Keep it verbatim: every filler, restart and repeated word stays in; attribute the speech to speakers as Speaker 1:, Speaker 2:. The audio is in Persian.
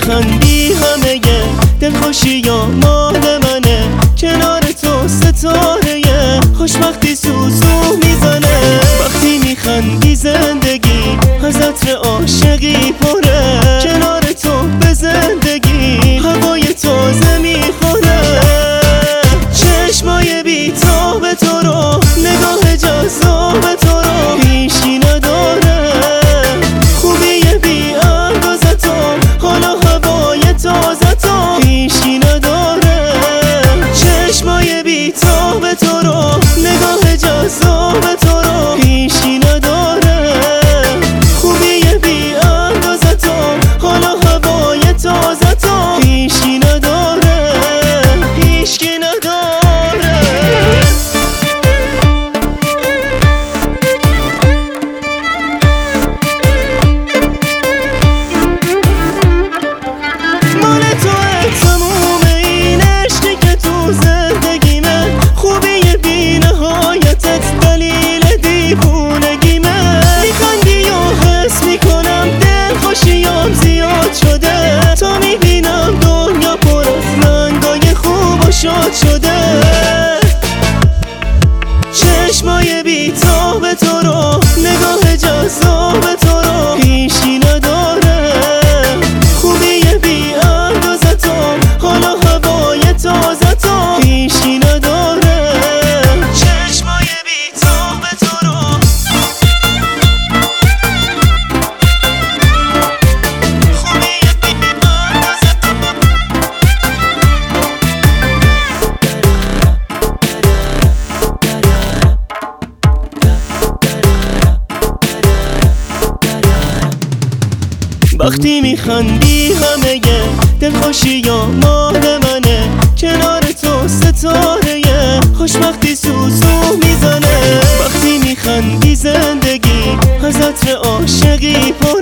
Speaker 1: میخندی همه دلخوشی یا مال منه، کنار تو ستاره خوشبختی سوزو میزنه. وقتی میخندی زندگی از عطر عاشقی پره، کنار تو به زندگی هوای تازه میخوره. چشمای بی‌تاب تو رو، نگاه جذاب تو رو هیچی نداره. خوبی بی اندازه تو، حالا هوای تازه تو هیچی نداره. چشمای بی‌تاب تو رو، نگاه جذاب تو رو هیچی نداره. خوبی بی اندازه تو، حالا هوای تازه تو هیچی نداره. هیچی نداره. مال توه تموم این عشقی که تو زندگیمه، خوبی بی نهایتت دلیل دیوونگیمه. میخندی و حس میکنم دلخوشیام زیاد شده، تا میبینم دنیا پر از رنگای خوب و شاد شده. چشمای بی‌تاب تو رو، نگاه جذاب تو رو هیچی نداره. خوبی بی اندازه تو، حالا هوای تازه تو هیچی نداره. چشمای بی‌تاب تو رو، خوبی بی اندازه تو. وقتی میخندی همه دلخوشی یا مال منه، کنار تو ستاره خوشبختی سوزو میزنه. وقتی میخندی زندگی از عطر عاشقی